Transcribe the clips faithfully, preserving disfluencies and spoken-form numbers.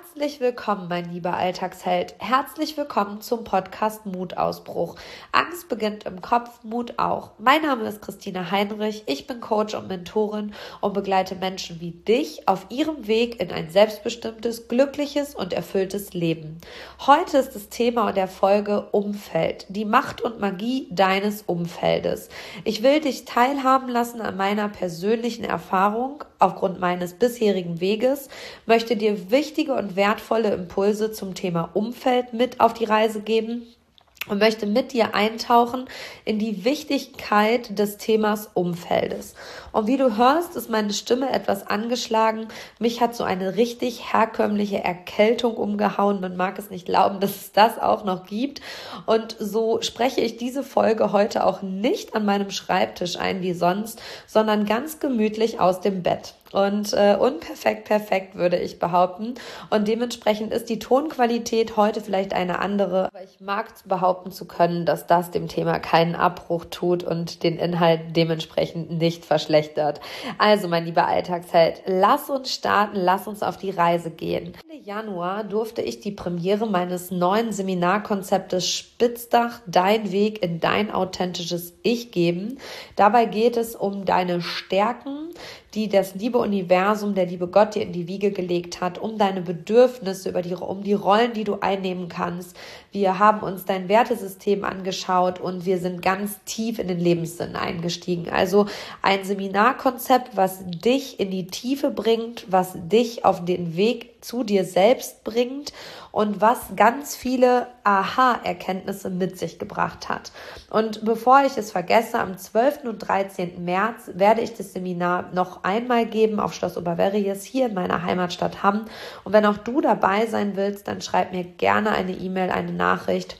Herzlich willkommen, mein lieber Alltagsheld. Herzlich willkommen zum Podcast Mutausbruch. Angst beginnt im Kopf, Mut auch. Mein Name ist Christina Heinrich. Ich bin Coach und Mentorin und begleite Menschen wie dich auf ihrem Weg in ein selbstbestimmtes, glückliches und erfülltes Leben. Heute ist das Thema der Folge Umfeld, die Macht und Magie deines Umfeldes. Ich will dich teilhaben lassen an meiner persönlichen Erfahrung aufgrund meines bisherigen Weges, möchte dir wichtige und wertvolle Impulse zum Thema Umfeld mit auf die Reise geben und möchte mit dir eintauchen in die Wichtigkeit des Themas Umfeldes. Und wie du hörst, ist meine Stimme etwas angeschlagen. Mich hat so eine richtig herkömmliche Erkältung umgehauen. Man mag es nicht glauben, dass es das auch noch gibt. Und so spreche ich diese Folge heute auch nicht an meinem Schreibtisch ein wie sonst, sondern ganz gemütlich aus dem Bett. Und äh, unperfekt, perfekt würde ich behaupten. Und dementsprechend ist die Tonqualität heute vielleicht eine andere. Aber ich mag behaupten zu können, dass das dem Thema keinen Abbruch tut und den Inhalt dementsprechend nicht verschlechtert. Also, mein lieber Alltagsheld, lass uns starten, lass uns auf die Reise gehen. Ende Januar durfte ich die Premiere meines neuen Seminarkonzeptes Spitzdach, dein Weg in dein authentisches Ich geben. Dabei geht es um deine Stärken, die das liebe Universum, der liebe Gott dir in die Wiege gelegt hat, um deine Bedürfnisse, über die, um die Rollen, die du einnehmen kannst. Wir haben uns dein Wertesystem angeschaut und wir sind ganz tief in den Lebenssinn eingestiegen. Also ein Seminarkonzept, was dich in die Tiefe bringt, was dich auf den Weg zu dir selbst bringt und was ganz viele Aha-Erkenntnisse mit sich gebracht hat. Und bevor ich es vergesse, am zwölften und dreizehnten März werde ich das Seminar noch einmal geben auf Schloss Oberverries hier in meiner Heimatstadt Hamm. Und wenn auch du dabei sein willst, dann schreib mir gerne eine E-Mail, eine Nachricht.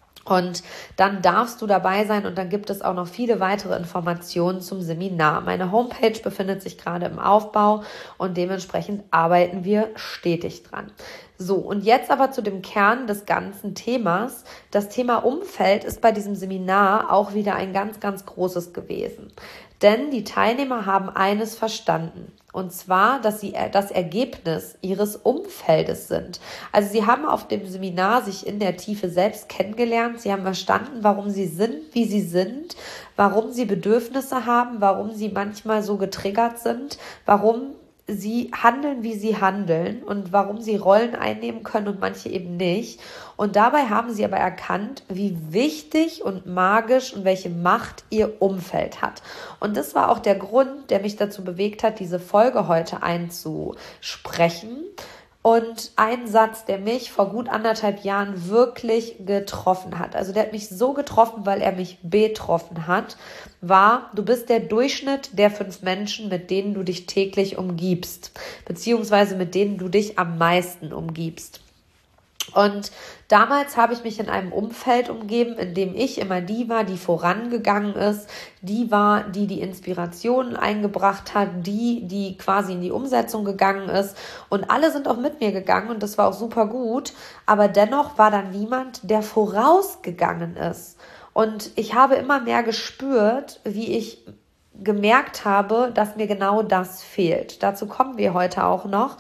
Und dann darfst du dabei sein und dann gibt es auch noch viele weitere Informationen zum Seminar. Meine Homepage befindet sich gerade im Aufbau und dementsprechend arbeiten wir stetig dran. So, und jetzt aber zu dem Kern des ganzen Themas. Das Thema Umfeld ist bei diesem Seminar auch wieder ein ganz, ganz großes gewesen. Denn die Teilnehmer haben eines verstanden. Und zwar, dass sie das Ergebnis ihres Umfeldes sind. Also sie haben auf dem Seminar sich in der Tiefe selbst kennengelernt. Sie haben verstanden, warum sie sind, wie sie sind, warum sie Bedürfnisse haben, warum sie manchmal so getriggert sind, warum sie handeln, wie sie handeln und warum sie Rollen einnehmen können und manche eben nicht. Und dabei haben sie aber erkannt, wie wichtig und magisch und welche Macht ihr Umfeld hat. Und das war auch der Grund, der mich dazu bewegt hat, diese Folge heute einzusprechen. Und ein Satz, der mich vor gut anderthalb Jahren wirklich getroffen hat, also der hat mich so getroffen, weil er mich betroffen hat, war: Du bist der Durchschnitt der fünf Menschen, mit denen du dich täglich umgibst, beziehungsweise mit denen du dich am meisten umgibst. Und damals habe ich mich in einem Umfeld umgeben, in dem ich immer die war, die vorangegangen ist, die war, die die Inspiration eingebracht hat, die, die quasi in die Umsetzung gegangen ist. Und alle sind auch mit mir gegangen und das war auch super gut. Aber dennoch war da niemand, der vorausgegangen ist. Und ich habe immer mehr gespürt, wie ich gemerkt habe, dass mir genau das fehlt. Dazu kommen wir heute auch noch.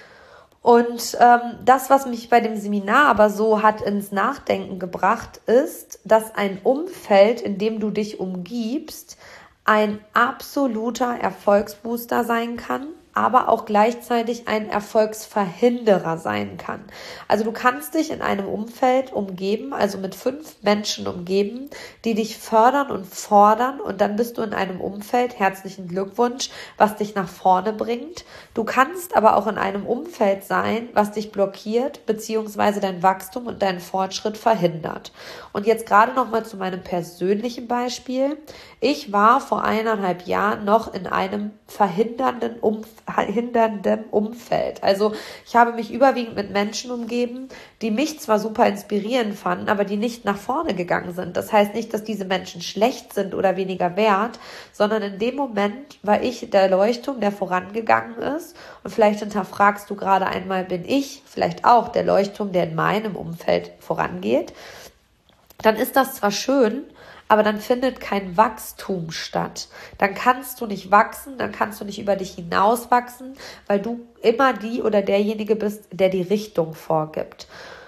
Und ähm, das, was mich bei dem Seminar aber so hat ins Nachdenken gebracht, ist, dass ein Umfeld, in dem du dich umgibst, ein absoluter Erfolgsbooster sein kann, aber auch gleichzeitig ein Erfolgsverhinderer sein kann. Also du kannst dich in einem Umfeld umgeben, also mit fünf Menschen umgeben, die dich fördern und fordern, und dann bist du in einem Umfeld, herzlichen Glückwunsch, was dich nach vorne bringt. Du kannst aber auch in einem Umfeld sein, was dich blockiert, beziehungsweise dein Wachstum und deinen Fortschritt verhindert. Und jetzt gerade nochmal zu meinem persönlichen Beispiel. Ich war vor eineinhalb Jahren noch in einem verhindernden Umfeld, hinderndem Umfeld. Also ich habe mich überwiegend mit Menschen umgeben, die mich zwar super inspirierend fanden, aber die nicht nach vorne gegangen sind. Das heißt nicht, dass diese Menschen schlecht sind oder weniger wert, sondern in dem Moment war ich der Leuchtturm, der vorangegangen ist. Und vielleicht hinterfragst du gerade einmal, bin ich vielleicht auch der Leuchtturm, der in meinem Umfeld vorangeht? Dann ist das zwar schön, aber dann findet kein Wachstum statt. Dann kannst du nicht wachsen, dann kannst du nicht über dich hinaus wachsen, weil du immer die oder derjenige bist, der die Richtung vorgibt.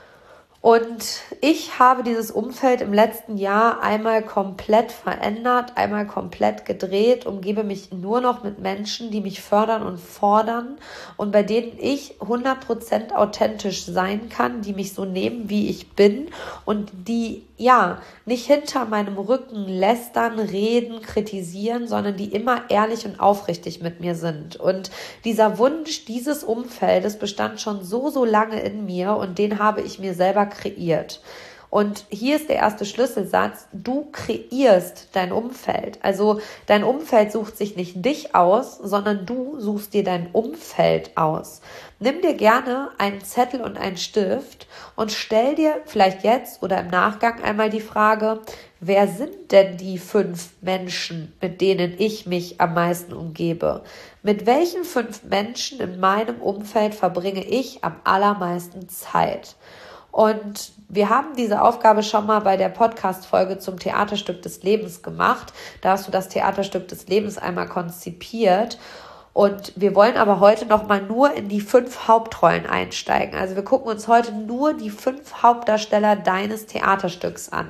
Und ich habe dieses Umfeld im letzten Jahr einmal komplett verändert, einmal komplett gedreht, umgebe mich nur noch mit Menschen, die mich fördern und fordern und bei denen ich hundert Prozent authentisch sein kann, die mich so nehmen, wie ich bin und die ja nicht hinter meinem Rücken lästern, reden, kritisieren, sondern die immer ehrlich und aufrichtig mit mir sind. Und dieser Wunsch dieses Umfeldes bestand schon so, so lange in mir und den habe ich mir selber kreiert. Und hier ist der erste Schlüsselsatz: Du kreierst dein Umfeld. Also dein Umfeld sucht sich nicht dich aus, sondern du suchst dir dein Umfeld aus. Nimm dir gerne einen Zettel und einen Stift und stell dir vielleicht jetzt oder im Nachgang einmal die Frage: Wer sind denn die fünf Menschen, mit denen ich mich am meisten umgebe? Mit welchen fünf Menschen in meinem Umfeld verbringe ich am allermeisten Zeit? Und wir haben diese Aufgabe schon mal bei der Podcast-Folge zum Theaterstück des Lebens gemacht. Da hast du das Theaterstück des Lebens einmal konzipiert. Und wir wollen aber heute noch mal nur in die fünf Hauptrollen einsteigen. Also wir gucken uns heute nur die fünf Hauptdarsteller deines Theaterstücks an.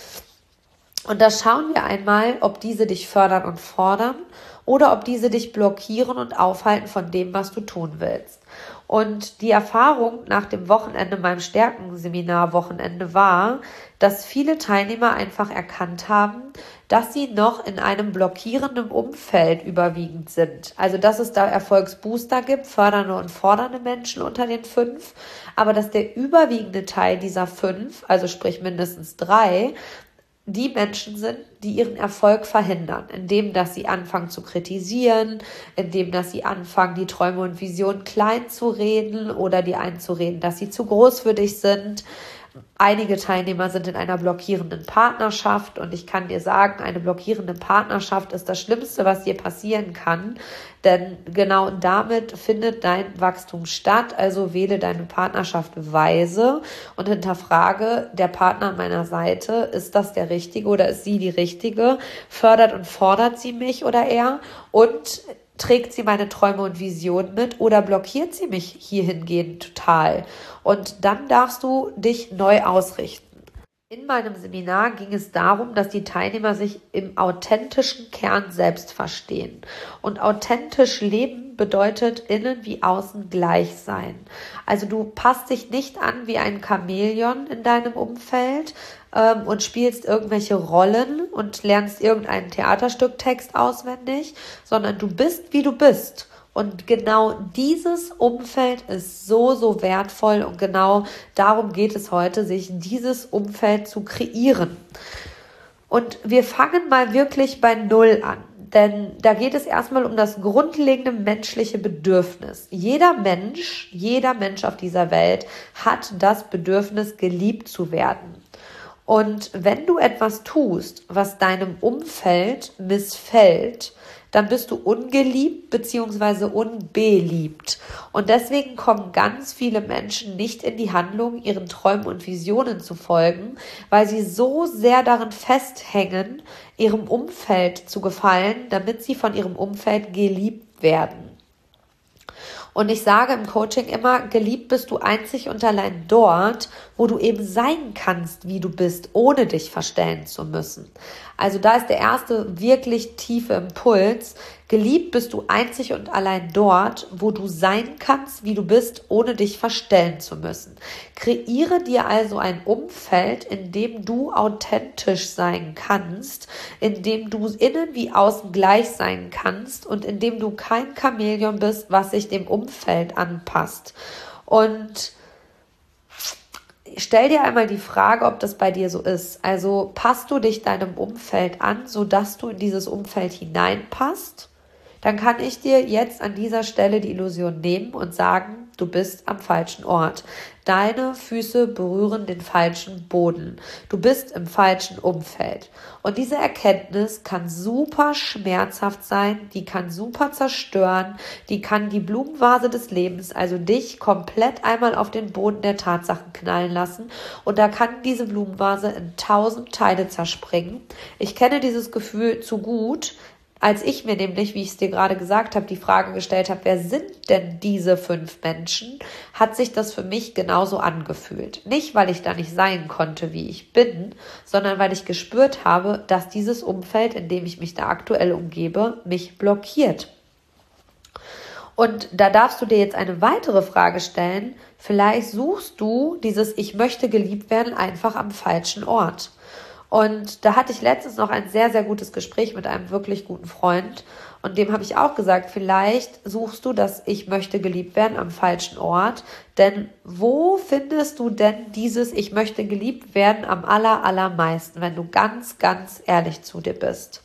Und da schauen wir einmal, ob diese dich fördern und fordern oder ob diese dich blockieren und aufhalten von dem, was du tun willst. Und die Erfahrung nach dem Wochenende, meinem Stärkenseminar-Wochenende war, dass viele Teilnehmer einfach erkannt haben, dass sie noch in einem blockierenden Umfeld überwiegend sind. Also dass es da Erfolgsbooster gibt, fördernde und fordernde Menschen unter den fünf, aber dass der überwiegende Teil dieser fünf, also sprich mindestens drei, die Menschen sind, die ihren Erfolg verhindern, indem dass sie anfangen zu kritisieren, indem dass sie anfangen, die Träume und Visionen klein zu reden oder die einzureden, dass sie zu groß für dich sind. Einige Teilnehmer sind in einer blockierenden Partnerschaft und ich kann dir sagen, eine blockierende Partnerschaft ist das Schlimmste, was dir passieren kann, denn genau damit findet dein Wachstum statt. Also wähle deine Partnerschaft weise und hinterfrage: Der Partner an meiner Seite, ist das der Richtige oder ist sie die Richtige? Fördert und fordert sie mich oder er? Und trägt sie meine Träume und Visionen mit oder blockiert sie mich hierhingehend total? Und dann darfst du dich neu ausrichten. In meinem Seminar ging es darum, dass die Teilnehmer sich im authentischen Kern selbst verstehen. Und authentisch leben bedeutet innen wie außen gleich sein. Also du passt dich nicht an wie ein Chamäleon in deinem Umfeld ähm, und spielst irgendwelche Rollen und lernst irgendeinen Theaterstücktext auswendig, sondern du bist, wie du bist. Und genau dieses Umfeld ist so, so wertvoll und genau darum geht es heute, sich dieses Umfeld zu kreieren. Und wir fangen mal wirklich bei Null an, denn da geht es erstmal um das grundlegende menschliche Bedürfnis. Jeder Mensch, jeder Mensch auf dieser Welt hat das Bedürfnis, geliebt zu werden. Und wenn du etwas tust, was deinem Umfeld missfällt, dann bist du ungeliebt bzw. unbeliebt. Und deswegen kommen ganz viele Menschen nicht in die Handlung, ihren Träumen und Visionen zu folgen, weil sie so sehr darin festhängen, ihrem Umfeld zu gefallen, damit sie von ihrem Umfeld geliebt werden. Und ich sage im Coaching immer, geliebt bist du einzig und allein dort, wo du eben sein kannst, wie du bist, ohne dich verstellen zu müssen. Also da ist der erste wirklich tiefe Impuls. Geliebt bist du einzig und allein dort, wo du sein kannst, wie du bist, ohne dich verstellen zu müssen. Kreiere dir also ein Umfeld, in dem du authentisch sein kannst, in dem du innen wie außen gleich sein kannst und in dem du kein Chamäleon bist, was sich dem Umfeld anpasst. Und stell dir einmal die Frage, ob das bei dir so ist. Also passt du dich deinem Umfeld an, sodass du in dieses Umfeld hineinpasst? dann kann ich dir jetzt an dieser Stelle die Illusion nehmen und sagen, du bist am falschen Ort. Deine Füße berühren den falschen Boden. Du bist im falschen Umfeld. Und diese Erkenntnis kann super schmerzhaft sein, die kann super zerstören, die kann die Blumenvase des Lebens, also dich, komplett einmal auf den Boden der Tatsachen knallen lassen. Und da kann diese Blumenvase in tausend Teile zerspringen. Ich kenne dieses Gefühl zu gut, als ich mir nämlich, wie ich es dir gerade gesagt habe, die Frage gestellt habe, wer sind denn diese fünf Menschen, hat sich das für mich genauso angefühlt. Nicht, weil ich da nicht sein konnte, wie ich bin, sondern weil ich gespürt habe, dass dieses Umfeld, in dem ich mich da aktuell umgebe, mich blockiert. Und da darfst du dir jetzt eine weitere Frage stellen. Vielleicht suchst du dieses Ich möchte geliebt werden einfach am falschen Ort. Und da hatte ich letztens noch ein sehr, sehr gutes Gespräch mit einem wirklich guten Freund. Und dem habe ich auch gesagt, vielleicht suchst du das Ich möchte geliebt werden am falschen Ort. Denn wo findest du denn dieses Ich möchte geliebt werden am aller, allermeisten, wenn du ganz, ganz ehrlich zu dir bist?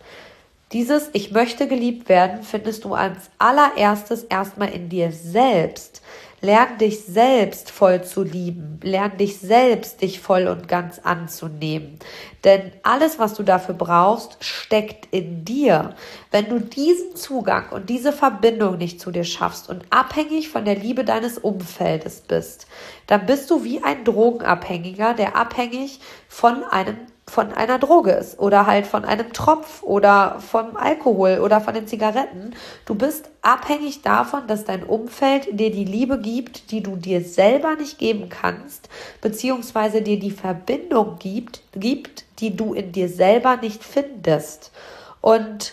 Dieses Ich möchte geliebt werden findest du als allererstes erstmal in dir selbst. Lern dich selbst voll zu lieben. Lern dich selbst, dich voll und ganz anzunehmen. Denn alles, was du dafür brauchst, steckt in dir. Wenn du diesen Zugang und diese Verbindung nicht zu dir schaffst und abhängig von der Liebe deines Umfeldes bist, dann bist du wie ein Drogenabhängiger, der abhängig von einem von einer Droge ist oder halt von einem Tropf oder vom Alkohol oder von den Zigaretten. Du bist abhängig davon, dass dein Umfeld dir die Liebe gibt, die du dir selber nicht geben kannst, beziehungsweise dir die Verbindung gibt, gibt, die du in dir selber nicht findest. Und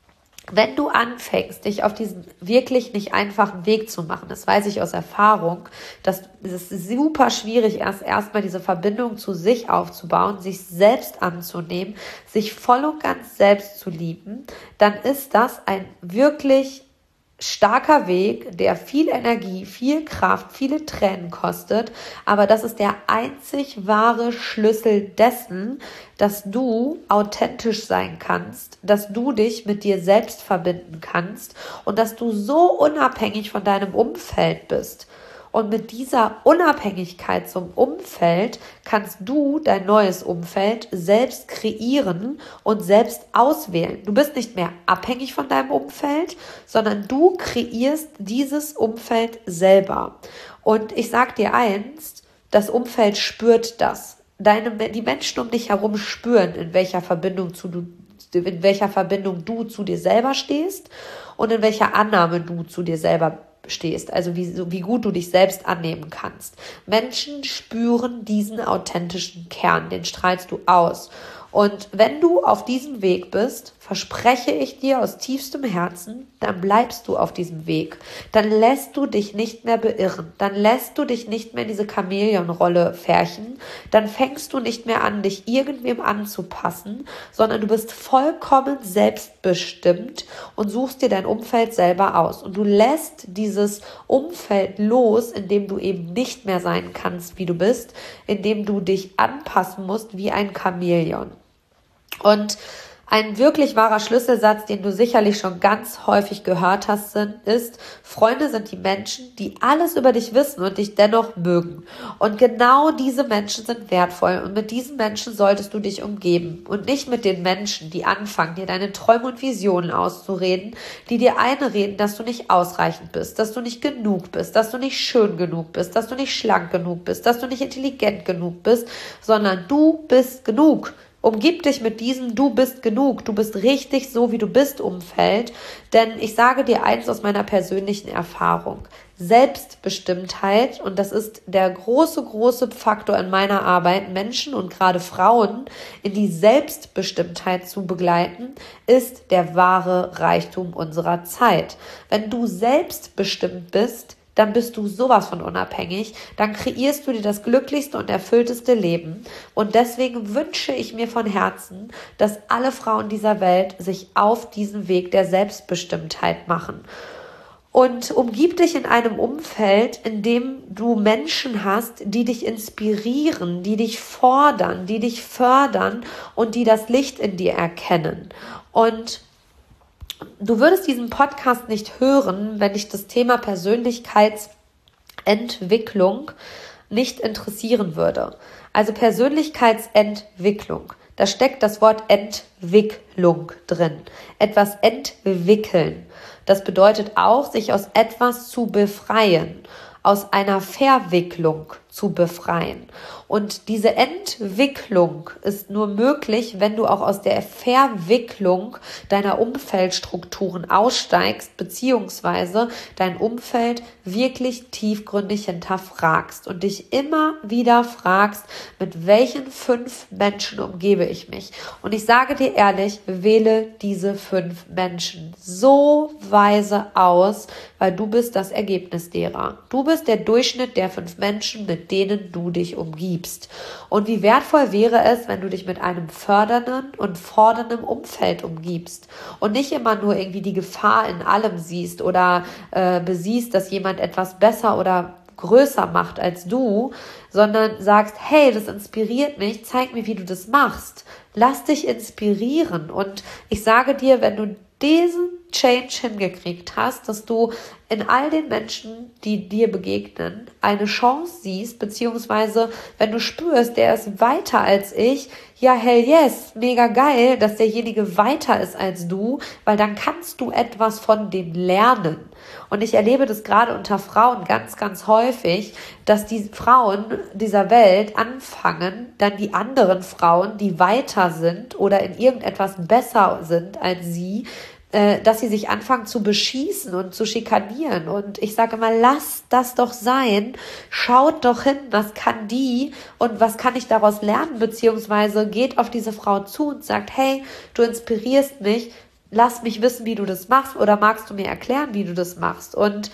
wenn du anfängst, dich auf diesen wirklich nicht einfachen Weg zu machen, das weiß ich aus Erfahrung, dass es super schwierig ist, erstmal diese Verbindung zu sich aufzubauen, sich selbst anzunehmen, sich voll und ganz selbst zu lieben, dann ist das ein wirklich starker Weg, der viel Energie, viel Kraft, viele Tränen kostet, aber das ist der einzig wahre Schlüssel dessen, dass du authentisch sein kannst, dass du dich mit dir selbst verbinden kannst und dass du so unabhängig von deinem Umfeld bist. Und mit dieser Unabhängigkeit zum Umfeld kannst du dein neues Umfeld selbst kreieren und selbst auswählen. Du bist nicht mehr abhängig von deinem Umfeld, sondern du kreierst dieses Umfeld selber. Und ich sag dir eins, das Umfeld spürt das. Deine, die Menschen um dich herum spüren, in welcher Verbindung zu du, in welcher Verbindung du zu dir selber stehst und in welcher Annahme du zu dir selber stehst, also wie, wie gut du dich selbst annehmen kannst. Menschen spüren diesen authentischen Kern, den strahlst du aus. Und wenn du auf diesem Weg bist, verspreche ich dir aus tiefstem Herzen, dann bleibst du auf diesem Weg. Dann lässt du dich nicht mehr beirren. Dann lässt du dich nicht mehr in diese Chamäleonrolle färchen. Dann fängst du nicht mehr an, dich irgendwem anzupassen, sondern du bist vollkommen selbstbestimmt und suchst dir dein Umfeld selber aus. Und du lässt dieses Umfeld los, in dem du eben nicht mehr sein kannst, wie du bist, in dem du dich anpassen musst wie ein Chamäleon. Und ein wirklich wahrer Schlüsselsatz, den du sicherlich schon ganz häufig gehört hast, sind, ist, Freunde sind die Menschen, die alles über dich wissen und dich dennoch mögen. Und genau diese Menschen sind wertvoll und mit diesen Menschen solltest du dich umgeben und nicht mit den Menschen, die anfangen, dir deine Träume und Visionen auszureden, die dir einreden, dass du nicht ausreichend bist, dass du nicht genug bist, dass du nicht schön genug bist, dass du nicht schlank genug bist, dass du nicht intelligent genug bist, sondern du bist genug. Umgib dich mit diesem Du bist genug, du bist richtig so, wie du bist Umfeld, denn ich sage dir eins aus meiner persönlichen Erfahrung, Selbstbestimmtheit, und das ist der große, große Faktor in meiner Arbeit, Menschen und gerade Frauen in die Selbstbestimmtheit zu begleiten, ist der wahre Reichtum unserer Zeit. Wenn du selbstbestimmt bist, dann bist du sowas von unabhängig, dann kreierst du dir das glücklichste und erfüllteste Leben. Und deswegen wünsche ich mir von Herzen, dass alle Frauen dieser Welt sich auf diesen Weg der Selbstbestimmtheit machen. Und umgib dich in einem Umfeld, in dem du Menschen hast, die dich inspirieren, die dich fordern, die dich fördern und die das Licht in dir erkennen. Und du würdest diesen Podcast nicht hören, wenn dich das Thema Persönlichkeitsentwicklung nicht interessieren würde. Also Persönlichkeitsentwicklung, da steckt das Wort Entwicklung drin. Etwas entwickeln. Das bedeutet auch, sich aus etwas zu befreien, aus einer Verwicklung zu befreien. Und diese Entwicklung ist nur möglich, wenn du auch aus der Verwicklung deiner Umfeldstrukturen aussteigst, beziehungsweise dein Umfeld wirklich tiefgründig hinterfragst und dich immer wieder fragst, mit welchen fünf Menschen umgebe ich mich? Und ich sage dir ehrlich, wähle diese fünf Menschen so weise aus, weil du bist das Ergebnis derer. Du bist der Durchschnitt der fünf Menschen, mit denen du dich umgibst. Und wie wertvoll wäre es, wenn du dich mit einem fördernden und fordernden Umfeld umgibst und nicht immer nur irgendwie die Gefahr in allem siehst oder äh, besiehst, dass jemand etwas besser oder größer macht als du, sondern sagst, hey, das inspiriert mich, zeig mir, wie du das machst. Lass dich inspirieren. Und ich sage dir, wenn du diesen Change hingekriegt hast, dass du in all den Menschen, die dir begegnen, eine Chance siehst, beziehungsweise wenn du spürst, der ist weiter als ich, ja, hell yes, mega geil, dass derjenige weiter ist als du, weil dann kannst du etwas von dem lernen. Und ich erlebe das gerade unter Frauen ganz, ganz häufig, dass die Frauen dieser Welt anfangen, dann die anderen Frauen, die weiter sind oder in irgendetwas besser sind als sie, dass sie sich anfangen zu beschießen und zu schikanieren. Und ich sage immer, lass das doch sein. Schaut doch hin, was kann die und was kann ich daraus lernen, beziehungsweise geht auf diese Frau zu und sagt, hey, du inspirierst mich, lass mich wissen, wie du das machst oder magst du mir erklären, wie du das machst. Und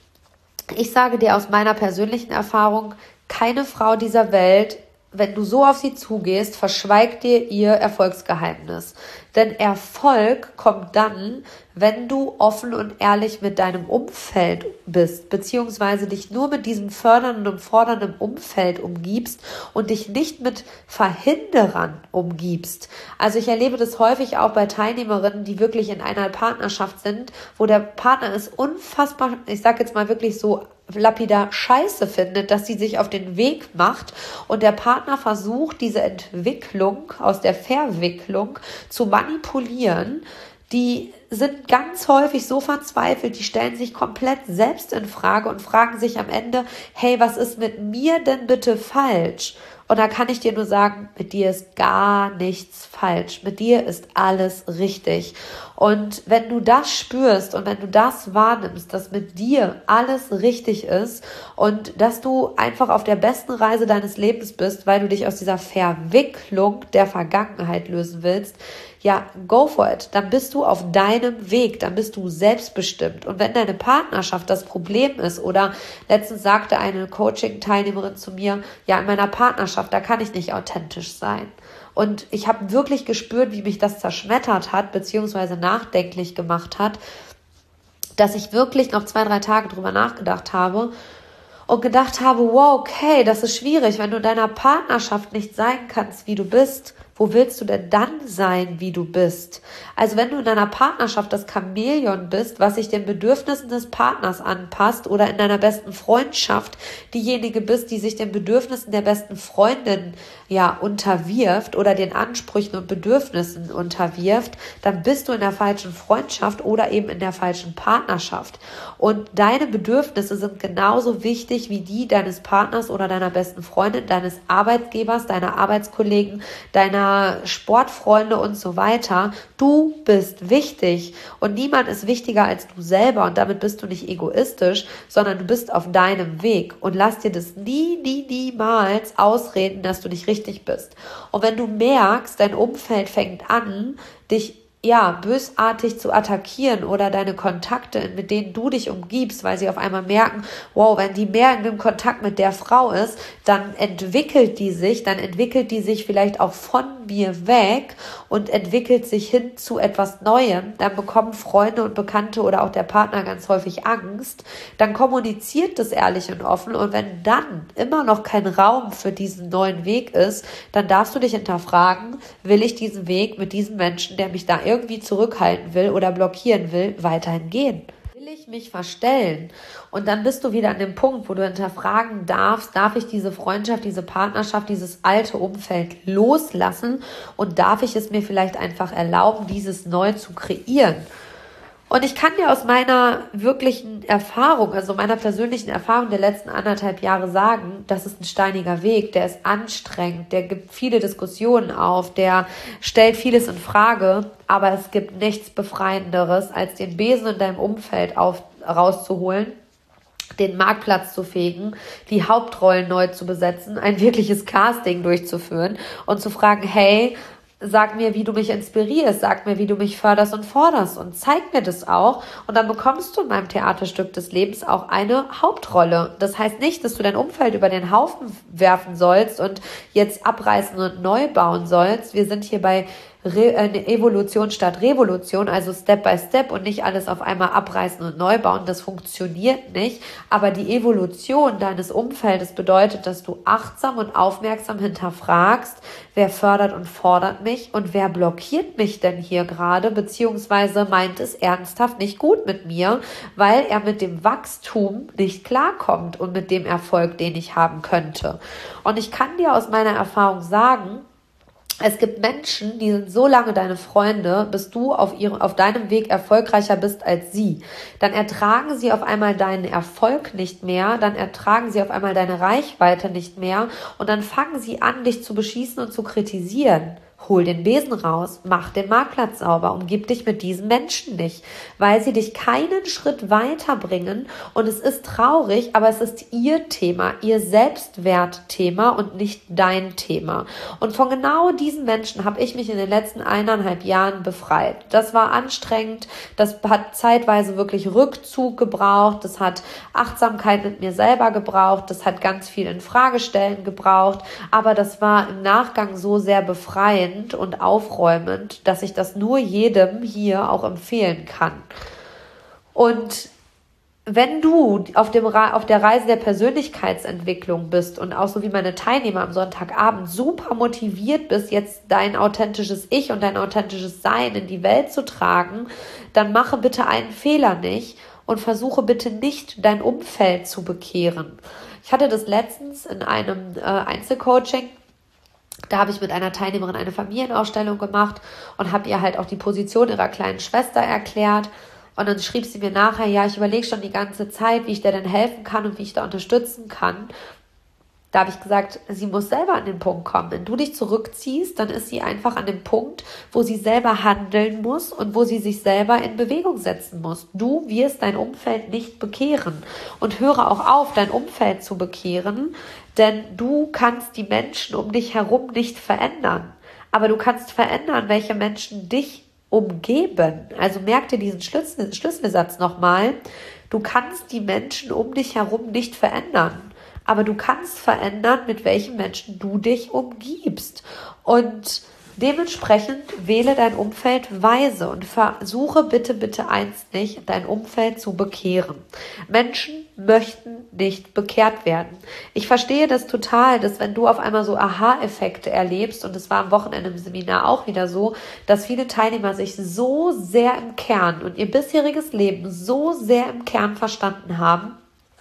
ich sage dir aus meiner persönlichen Erfahrung, keine Frau dieser Welt, wenn du so auf sie zugehst, verschweigt dir ihr Erfolgsgeheimnis. Denn Erfolg kommt dann, wenn du offen und ehrlich mit deinem Umfeld bist, beziehungsweise dich nur mit diesem fördernden und fordernden Umfeld umgibst und dich nicht mit Verhinderern umgibst. Also ich erlebe das häufig auch bei Teilnehmerinnen, die wirklich in einer Partnerschaft sind, wo der Partner ist unfassbar, ich sage jetzt mal wirklich so, lapidar Scheiße findet, dass sie sich auf den Weg macht und der Partner versucht, diese Entwicklung aus der Verwicklung zu manipulieren. Die sind ganz häufig so verzweifelt, die stellen sich komplett selbst in Frage und fragen sich am Ende, hey, was ist mit mir denn bitte falsch? Und da kann ich dir nur sagen, mit dir ist gar nichts falsch. Mit dir ist alles richtig. Und wenn du das spürst und wenn du das wahrnimmst, dass mit dir alles richtig ist und dass du einfach auf der besten Reise deines Lebens bist, weil du dich aus dieser Verwicklung der Vergangenheit lösen willst, ja, go for it. Dann bist du auf deinem Weg, dann bist du selbstbestimmt. Und wenn deine Partnerschaft das Problem ist oder letztens sagte eine Coaching-Teilnehmerin zu mir, ja, in meiner Partnerschaft, da kann ich nicht authentisch sein. Und ich habe wirklich gespürt, wie mich das zerschmettert hat, beziehungsweise nachdenklich gemacht hat, dass ich wirklich noch zwei, drei Tage drüber nachgedacht habe und gedacht habe, wow, okay, das ist schwierig, wenn du in deiner Partnerschaft nicht sein kannst, wie du bist. Wo willst du denn dann sein, wie du bist? Also wenn du in deiner Partnerschaft das Chamäleon bist, was sich den Bedürfnissen des Partners anpasst oder in deiner besten Freundschaft diejenige bist, die sich den Bedürfnissen der besten Freundin ja unterwirft oder den Ansprüchen und Bedürfnissen unterwirft, dann bist du in der falschen Freundschaft oder eben in der falschen Partnerschaft. Und deine Bedürfnisse sind genauso wichtig wie die deines Partners oder deiner besten Freundin, deines Arbeitgebers, deiner Arbeitskollegen, deiner Sportfreunde und so weiter. Du bist wichtig und niemand ist wichtiger als du selber und damit bist du nicht egoistisch, sondern du bist auf deinem Weg und lass dir das nie, nie, niemals ausreden, dass du nicht richtig bist. Und wenn du merkst, dein Umfeld fängt an, dich ja, bösartig zu attackieren oder deine Kontakte, mit denen du dich umgibst, weil sie auf einmal merken, wow, wenn die mehr in dem Kontakt mit der Frau ist, dann entwickelt die sich, dann entwickelt die sich vielleicht auch von mir weg und entwickelt sich hin zu etwas Neuem, dann bekommen Freunde und Bekannte oder auch der Partner ganz häufig Angst, dann kommuniziert das ehrlich und offen und wenn dann immer noch kein Raum für diesen neuen Weg ist, dann darfst du dich hinterfragen, will ich diesen Weg mit diesem Menschen, der mich da irgendwie zurückhalten will oder blockieren will, weiterhin gehen? Will ich mich verstellen? Und dann bist du wieder an dem Punkt, wo du hinterfragen darfst, darf ich diese Freundschaft, diese Partnerschaft, dieses alte Umfeld loslassen und darf ich es mir vielleicht einfach erlauben, dieses neu zu kreieren? Und ich kann dir aus meiner wirklichen Erfahrung, also meiner persönlichen Erfahrung der letzten anderthalb Jahre sagen, das ist ein steiniger Weg, der ist anstrengend, der gibt viele Diskussionen auf, der stellt vieles in Frage, aber es gibt nichts Befreienderes, als den Besen in deinem Umfeld auf, rauszuholen, den Marktplatz zu fegen, die Hauptrollen neu zu besetzen, ein wirkliches Casting durchzuführen und zu fragen, hey, sag mir, wie du mich inspirierst, sag mir, wie du mich förderst und forderst und zeig mir das auch. Und dann bekommst du in meinem Theaterstück des Lebens auch eine Hauptrolle. Das heißt nicht, dass du dein Umfeld über den Haufen werfen sollst und jetzt abreißen und neu bauen sollst. Wir sind hier bei Re- eine Evolution statt Revolution, also Step by Step und nicht alles auf einmal abreißen und neu bauen. Das funktioniert nicht. Aber die Evolution deines Umfeldes bedeutet, dass du achtsam und aufmerksam hinterfragst, wer fördert und fordert mich und wer blockiert mich denn hier gerade, beziehungsweise meint es ernsthaft nicht gut mit mir, weil er mit dem Wachstum nicht klarkommt und mit dem Erfolg, den ich haben könnte. Und ich kann dir aus meiner Erfahrung sagen, es gibt Menschen, die sind so lange deine Freunde, bis du auf ihrem, auf deinem Weg erfolgreicher bist als sie. Dann ertragen sie auf einmal deinen Erfolg nicht mehr, dann ertragen sie auf einmal deine Reichweite nicht mehr und dann fangen sie an, dich zu beschießen und zu kritisieren. Hol den Besen raus, mach den Marktplatz sauber, umgib dich mit diesen Menschen nicht, weil sie dich keinen Schritt weiterbringen und es ist traurig, aber es ist ihr Thema, ihr Selbstwertthema und nicht dein Thema. Und von genau diesen Menschen habe ich mich in den letzten eineinhalb Jahren befreit. Das war anstrengend, das hat zeitweise wirklich Rückzug gebraucht, das hat Achtsamkeit mit mir selber gebraucht, das hat ganz viel in Fragestellen gebraucht, aber das war im Nachgang so sehr befreiend und aufräumend, dass ich das nur jedem hier auch empfehlen kann. Und wenn du auf, dem, auf der Reise der Persönlichkeitsentwicklung bist und auch so wie meine Teilnehmer am Sonntagabend super motiviert bist, jetzt dein authentisches Ich und dein authentisches Sein in die Welt zu tragen, dann mache bitte einen Fehler nicht und versuche bitte nicht, dein Umfeld zu bekehren. Ich hatte das letztens in einem äh, Einzelcoaching. Da habe ich mit einer Teilnehmerin eine Familienausstellung gemacht und habe ihr halt auch die Position ihrer kleinen Schwester erklärt. Und dann schrieb sie mir nachher, ja, ich überlege schon die ganze Zeit, wie ich dir denn helfen kann und wie ich da unterstützen kann. Da habe ich gesagt, sie muss selber an den Punkt kommen. Wenn du dich zurückziehst, dann ist sie einfach an dem Punkt, wo sie selber handeln muss und wo sie sich selber in Bewegung setzen muss. Du wirst dein Umfeld nicht bekehren. Und höre auch auf, dein Umfeld zu bekehren, denn du kannst die Menschen um dich herum nicht verändern. Aber du kannst verändern, welche Menschen dich umgeben. Also merk dir diesen Schlüssel, Schlüsselsatz nochmal. Du kannst die Menschen um dich herum nicht verändern. Aber du kannst verändern, mit welchen Menschen du dich umgibst. Und dementsprechend wähle dein Umfeld weise und versuche bitte, bitte eins nicht, dein Umfeld zu bekehren. Menschen möchten nicht bekehrt werden. Ich verstehe das total, dass wenn du auf einmal so Aha-Effekte erlebst, und es war am Wochenende im Seminar auch wieder so, dass viele Teilnehmer sich so sehr im Kern und ihr bisheriges Leben so sehr im Kern verstanden haben,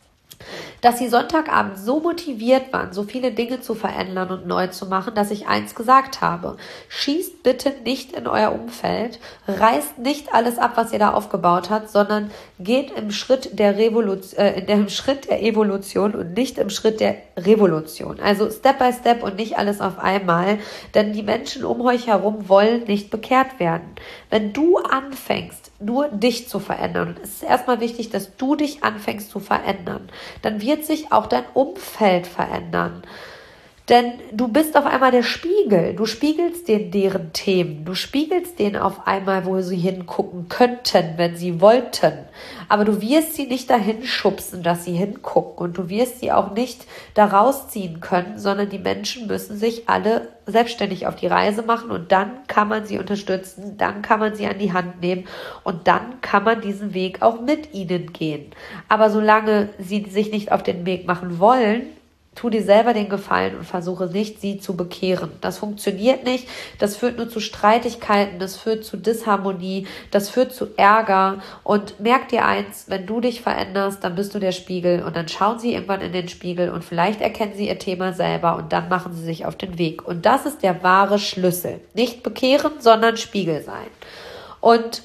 dass sie Sonntagabend so motiviert waren, so viele Dinge zu verändern und neu zu machen, dass ich eins gesagt habe: Schießt bitte nicht in euer Umfeld, reißt nicht alles ab, was ihr da aufgebaut habt, sondern geht im Schritt der Revolution, äh, in dem Schritt der Evolution und nicht im Schritt der Revolution. Also Step by Step und nicht alles auf einmal, denn die Menschen um euch herum wollen nicht bekehrt werden. Wenn du anfängst, nur dich zu verändern, und es ist erstmal wichtig, dass du dich anfängst zu verändern, dann wird sich auch dein Umfeld verändern. Denn du bist auf einmal der Spiegel. Du spiegelst denen deren Themen. Du spiegelst denen auf einmal, wo sie hingucken könnten, wenn sie wollten. Aber du wirst sie nicht dahin schubsen, dass sie hingucken. Und du wirst sie auch nicht da rausziehen können, sondern die Menschen müssen sich alle selbstständig auf die Reise machen. Und dann kann man sie unterstützen. Dann kann man sie an die Hand nehmen. Und dann kann man diesen Weg auch mit ihnen gehen. Aber solange sie sich nicht auf den Weg machen wollen, tu dir selber den Gefallen und versuche nicht, sie zu bekehren. Das funktioniert nicht. Das führt nur zu Streitigkeiten, das führt zu Disharmonie, das führt zu Ärger. Und merk dir eins, wenn du dich veränderst, dann bist du der Spiegel und dann schauen sie irgendwann in den Spiegel und vielleicht erkennen sie ihr Thema selber und dann machen sie sich auf den Weg. Und das ist der wahre Schlüssel. Nicht bekehren, sondern Spiegel sein. Und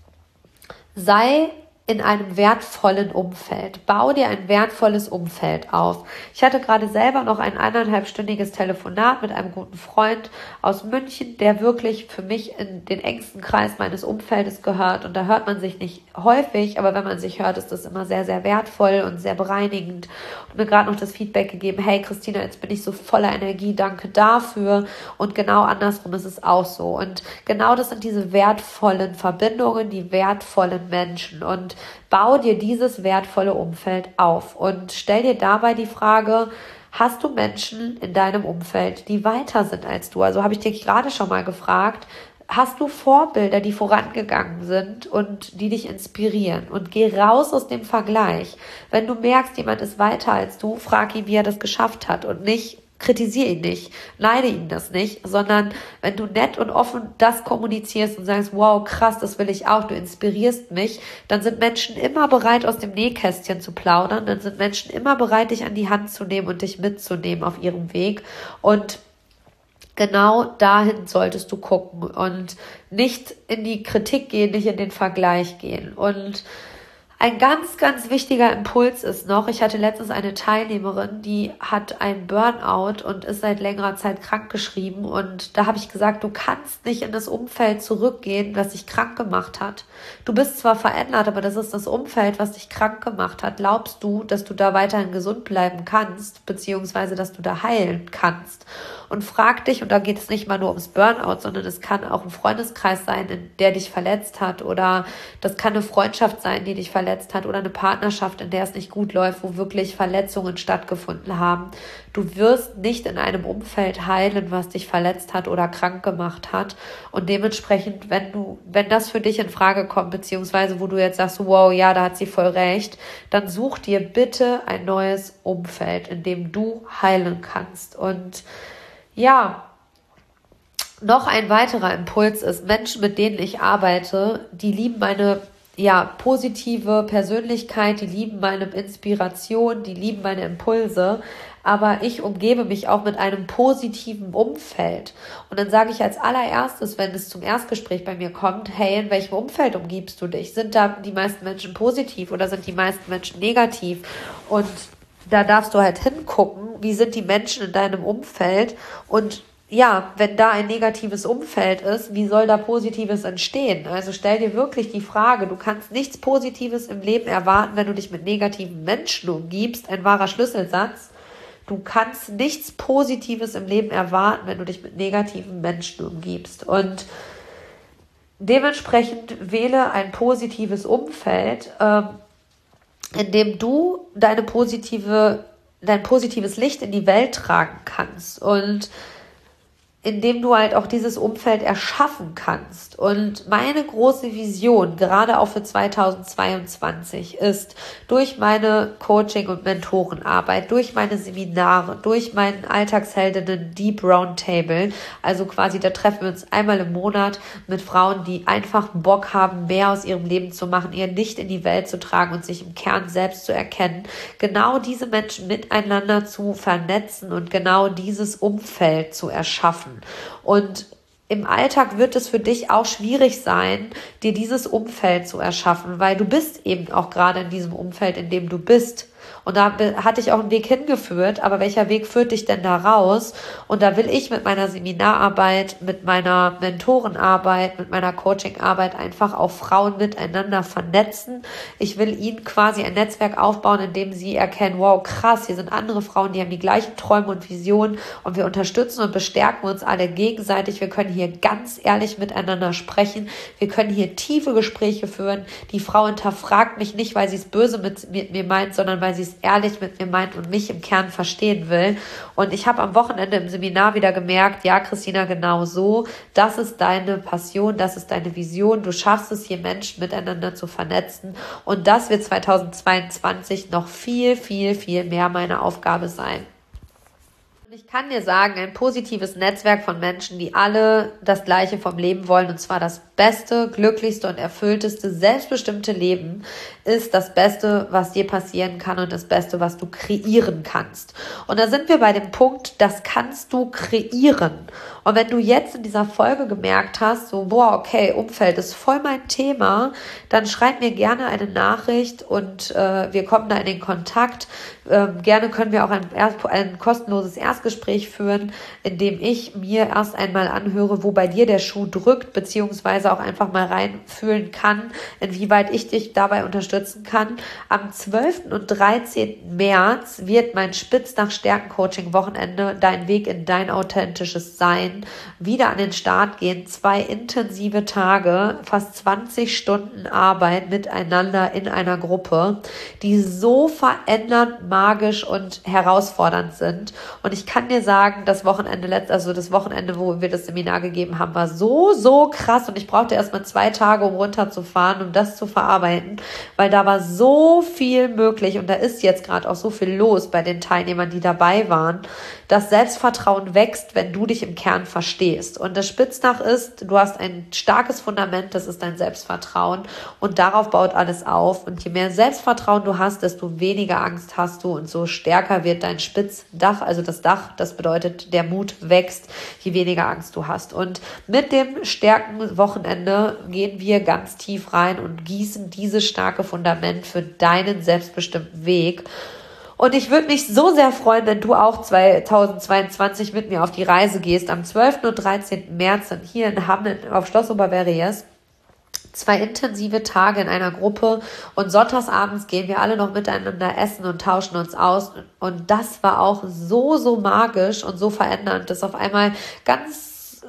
sei in einem wertvollen Umfeld. Bau dir ein wertvolles Umfeld auf. Ich hatte gerade selber noch ein eineinhalbstündiges Telefonat mit einem guten Freund aus München, der wirklich für mich in den engsten Kreis meines Umfeldes gehört. Und da hört man sich nicht häufig, aber wenn man sich hört, ist das immer sehr, sehr wertvoll und sehr bereinigend. Und mir gerade noch das Feedback gegeben, hey Christina, jetzt bin ich so voller Energie, danke dafür. Und genau andersrum ist es auch so. Und genau das sind diese wertvollen Verbindungen, die wertvollen Menschen. Und bau dir dieses wertvolle Umfeld auf und stell dir dabei die Frage, hast du Menschen in deinem Umfeld, die weiter sind als du? Also habe ich dich gerade schon mal gefragt, hast du Vorbilder, die vorangegangen sind und die dich inspirieren? Und geh raus aus dem Vergleich. Wenn du merkst, jemand ist weiter als du, frag ihn, wie er das geschafft hat und nicht kritisiere ihn nicht, neide ihn das nicht, sondern wenn du nett und offen das kommunizierst und sagst, wow, krass, das will ich auch, du inspirierst mich, dann sind Menschen immer bereit, aus dem Nähkästchen zu plaudern, dann sind Menschen immer bereit, dich an die Hand zu nehmen und dich mitzunehmen auf ihrem Weg. Und genau dahin solltest du gucken und nicht in die Kritik gehen, nicht in den Vergleich gehen. Und ein ganz, ganz wichtiger Impuls ist noch, ich hatte letztens eine Teilnehmerin, die hat einen Burnout und ist seit längerer Zeit krankgeschrieben und da habe ich gesagt, du kannst nicht in das Umfeld zurückgehen, das dich krank gemacht hat. Du bist zwar verändert, aber das ist das Umfeld, was dich krank gemacht hat. Glaubst du, dass du da weiterhin gesund bleiben kannst, beziehungsweise dass du da heilen kannst? Und frag dich, und da geht es nicht mal nur ums Burnout, sondern es kann auch ein Freundeskreis sein, der dich verletzt hat, oder das kann eine Freundschaft sein, die dich verletzt hat, oder eine Partnerschaft, in der es nicht gut läuft, wo wirklich Verletzungen stattgefunden haben. Du wirst nicht in einem Umfeld heilen, was dich verletzt hat oder krank gemacht hat. Und dementsprechend, wenn du, wenn das für dich in Frage kommt, beziehungsweise wo du jetzt sagst, wow, ja, da hat sie voll recht, dann such dir bitte ein neues Umfeld, in dem du heilen kannst. Und ja, noch ein weiterer Impuls ist, Menschen, mit denen ich arbeite, die lieben meine ja, positive Persönlichkeit, die lieben meine Inspiration, die lieben meine Impulse, aber ich umgebe mich auch mit einem positiven Umfeld. Und dann sage ich als allererstes, wenn es zum Erstgespräch bei mir kommt, hey, in welchem Umfeld umgibst du dich? Sind da die meisten Menschen positiv oder sind die meisten Menschen negativ? Und da darfst du halt hingucken, wie sind die Menschen in deinem Umfeld und ja, wenn da ein negatives Umfeld ist, wie soll da Positives entstehen? Also stell dir wirklich die Frage, du kannst nichts Positives im Leben erwarten, wenn du dich mit negativen Menschen umgibst, ein wahrer Schlüsselsatz. Du kannst nichts Positives im Leben erwarten, wenn du dich mit negativen Menschen umgibst. Und dementsprechend wähle ein positives Umfeld, ähm, in dem du deine positive, dein positives Licht in die Welt tragen kannst und indem du halt auch dieses Umfeld erschaffen kannst. Und meine große Vision, gerade auch für zweitausendzweiundzwanzig, ist, durch meine Coaching- und Mentorenarbeit, durch meine Seminare, durch meinen Alltagsheldinnen Deep Roundtable, also quasi, da treffen wir uns einmal im Monat mit Frauen, die einfach Bock haben, mehr aus ihrem Leben zu machen, ihr Licht in die Welt zu tragen und sich im Kern selbst zu erkennen, genau diese Menschen miteinander zu vernetzen und genau dieses Umfeld zu erschaffen. Und im Alltag wird es für dich auch schwierig sein, dir dieses Umfeld zu erschaffen, weil du bist eben auch gerade in diesem Umfeld, in dem du bist. Und da hatte ich auch einen Weg hingeführt, aber welcher Weg führt dich denn da raus? Und da will ich mit meiner Seminararbeit, mit meiner Mentorenarbeit, mit meiner Coachingarbeit einfach auch Frauen miteinander vernetzen. Ich will ihnen quasi ein Netzwerk aufbauen, in dem sie erkennen, wow, krass, hier sind andere Frauen, die haben die gleichen Träume und Visionen und wir unterstützen und bestärken uns alle gegenseitig. Wir können hier ganz ehrlich miteinander sprechen. Wir können hier tiefe Gespräche führen. Die Frau hinterfragt mich nicht, weil sie es böse mit, mit mir meint, sondern weil sie es ehrlich mit mir meint und mich im Kern verstehen will. Und ich habe am Wochenende im Seminar wieder gemerkt, ja, Christina, genau so, das ist deine Passion, das ist deine Vision. Du schaffst es, hier Menschen miteinander zu vernetzen. Und das wird zweitausendzweiundzwanzig noch viel, viel, viel mehr meine Aufgabe sein. Ich kann dir sagen, ein positives Netzwerk von Menschen, die alle das Gleiche vom Leben wollen, und zwar das beste, glücklichste und erfüllteste, selbstbestimmte Leben, ist das Beste, was dir passieren kann und das Beste, was du kreieren kannst. Und da sind wir bei dem Punkt, das kannst du kreieren. Und wenn du jetzt in dieser Folge gemerkt hast, so, boah, okay, Umfeld ist voll mein Thema, dann schreib mir gerne eine Nachricht und äh, wir kommen da in den Kontakt. Ähm, gerne können wir auch ein, ein kostenloses Erstgespräch führen, in dem ich mir erst einmal anhöre, wo bei dir der Schuh drückt, beziehungsweise auch einfach mal reinfühlen kann, inwieweit ich dich dabei unterstützen kann. Am zwölften und dreizehnten März wird mein Spitznach-Stärken-Coaching-Wochenende Dein Weg in dein authentisches Sein wieder an den Start gehen. Zwei intensive Tage, fast zwanzig Stunden Arbeit miteinander in einer Gruppe, die so verändernd, magisch und herausfordernd sind. Und ich kann dir sagen, das Wochenende, letzt, also das Wochenende, wo wir das Seminar gegeben haben, war so, so krass. Und ich brauchte erst mal zwei Tage, um runterzufahren, um das zu verarbeiten, weil da war so viel möglich und da ist jetzt gerade auch so viel los bei den Teilnehmern, die dabei waren. Das Selbstvertrauen wächst, wenn du dich im Kern verstehst. Und das Spitznach ist, du hast ein starkes Fundament, das ist dein Selbstvertrauen. Und darauf baut alles auf. Und je mehr Selbstvertrauen du hast, desto weniger Angst hast du und so stärker wird dein Spitzdach, also das Dach, das bedeutet, der Mut wächst, je weniger Angst du hast. Und mit dem Stärken-Wochenende gehen wir ganz tief rein und gießen dieses starke Fundament für deinen selbstbestimmten Weg. Und ich würde mich so sehr freuen, wenn du auch zweitausendzweiundzwanzig mit mir auf die Reise gehst. Am zwölften und dreizehnten März sind hier in Hamm auf Schloss Oberberries zwei intensive Tage in einer Gruppe und sonntagsabends gehen wir alle noch miteinander essen und tauschen uns aus. Und das war auch so, so magisch und so verändernd, dass auf einmal ganz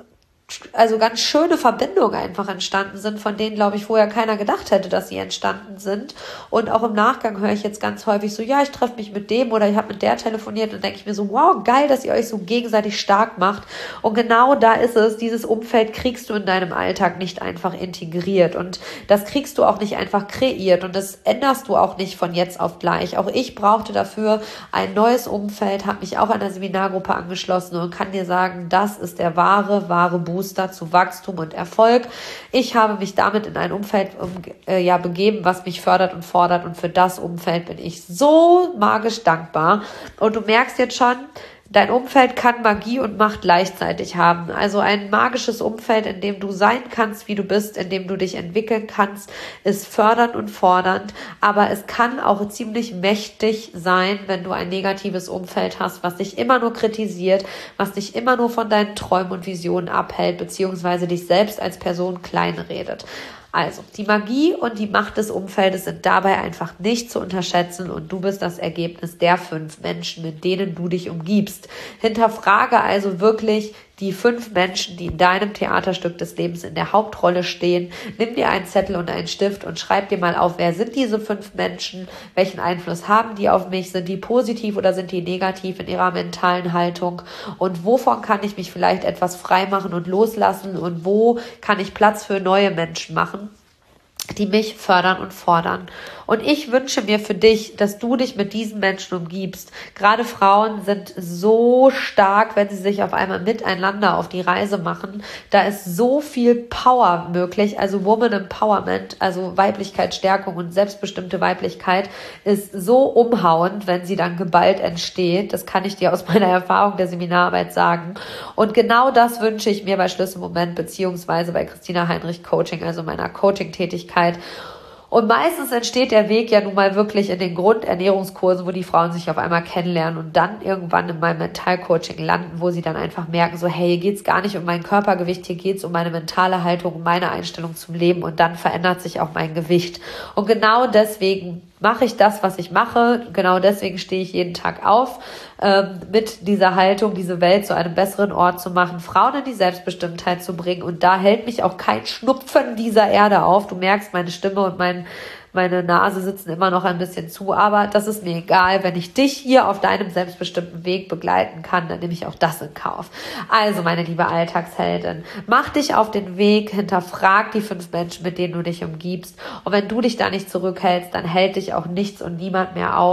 also ganz schöne Verbindungen einfach entstanden sind, von denen, glaube ich, vorher keiner gedacht hätte, dass sie entstanden sind. Und auch im Nachgang höre ich jetzt ganz häufig so, ja, ich treffe mich mit dem oder ich habe mit der telefoniert und denke ich mir so, wow, geil, dass ihr euch so gegenseitig stark macht. Und genau da ist es, dieses Umfeld kriegst du in deinem Alltag nicht einfach integriert und das kriegst du auch nicht einfach kreiert und das änderst du auch nicht von jetzt auf gleich. Auch ich brauchte dafür ein neues Umfeld, habe mich auch an der Seminargruppe angeschlossen und kann dir sagen, das ist der wahre, wahre Booster zu Wachstum und Erfolg. Ich habe mich damit in ein Umfeld um, äh, ja, begeben, was mich fördert und fordert und für das Umfeld bin ich so magisch dankbar. Und du merkst jetzt schon, dein Umfeld kann Magie und Macht gleichzeitig haben. Also ein magisches Umfeld, in dem du sein kannst, wie du bist, in dem du dich entwickeln kannst, ist fördernd und fordernd. Aber es kann auch ziemlich mächtig sein, wenn du ein negatives Umfeld hast, was dich immer nur kritisiert, was dich immer nur von deinen Träumen und Visionen abhält, beziehungsweise dich selbst als Person kleinredet. Also, die Magie und die Macht des Umfeldes sind dabei einfach nicht zu unterschätzen und du bist das Ergebnis der fünf Menschen, mit denen du dich umgibst. Hinterfrage also wirklich die fünf Menschen, die in deinem Theaterstück des Lebens in der Hauptrolle stehen. Nimm dir einen Zettel und einen Stift und schreib dir mal auf, wer sind diese fünf Menschen, welchen Einfluss haben die auf mich, sind die positiv oder sind die negativ in ihrer mentalen Haltung und wovon kann ich mich vielleicht etwas frei machen und loslassen und wo kann ich Platz für neue Menschen machen, die mich fördern und fordern. Und ich wünsche mir für dich, dass du dich mit diesen Menschen umgibst. Gerade Frauen sind so stark, wenn sie sich auf einmal miteinander auf die Reise machen. Da ist so viel Power möglich, also Woman Empowerment, also Weiblichkeitsstärkung und selbstbestimmte Weiblichkeit ist so umhauend, wenn sie dann geballt entsteht. Das kann ich dir aus meiner Erfahrung der Seminararbeit sagen. Und genau das wünsche ich mir bei Schlüsselmoment beziehungsweise bei Christina Heinrich Coaching, also meiner Coaching-Tätigkeit. Und meistens entsteht der Weg ja nun mal wirklich in den Grundernährungskursen, wo die Frauen sich auf einmal kennenlernen und dann irgendwann in meinem Mentalcoaching landen, wo sie dann einfach merken, so hey, hier geht's gar nicht um mein Körpergewicht, hier geht's um meine mentale Haltung, um meine Einstellung zum Leben und dann verändert sich auch mein Gewicht. Und genau deswegen mache ich das, was ich mache. Genau deswegen stehe ich jeden Tag auf, ähm, mit dieser Haltung, diese Welt zu einem besseren Ort zu machen, Frauen in die Selbstbestimmtheit zu bringen. Und da hält mich auch kein Schnupfen dieser Erde auf. Du merkst, meine Stimme und mein Meine Nase sitzen immer noch ein bisschen zu, aber das ist mir egal. Wenn ich dich hier auf deinem selbstbestimmten Weg begleiten kann, dann nehme ich auch das in Kauf. Also, meine liebe Alltagsheldin, mach dich auf den Weg, hinterfrag die fünf Menschen, mit denen du dich umgibst. Und wenn du dich da nicht zurückhältst, dann hält dich auch nichts und niemand mehr auf.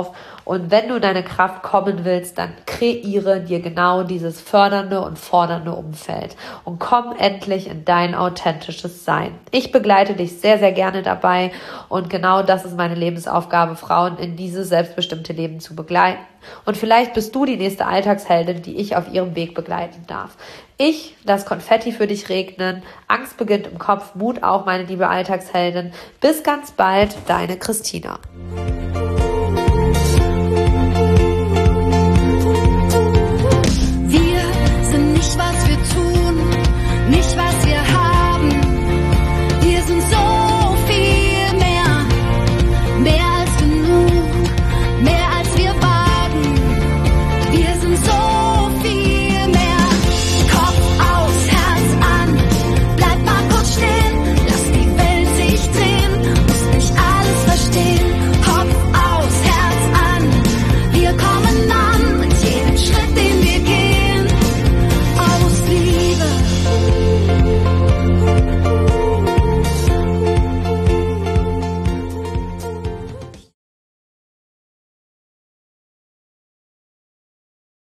Und wenn du in deine Kraft kommen willst, dann kreiere dir genau dieses fördernde und fordernde Umfeld und komm endlich in dein authentisches Sein. Ich begleite dich sehr, sehr gerne dabei und genau das ist meine Lebensaufgabe, Frauen in dieses selbstbestimmte Leben zu begleiten. Und vielleicht bist du die nächste Alltagsheldin, die ich auf ihrem Weg begleiten darf. Ich lass Konfetti für dich regnen. Angst beginnt im Kopf, Mut auch, meine liebe Alltagsheldin. Bis ganz bald, deine Christina.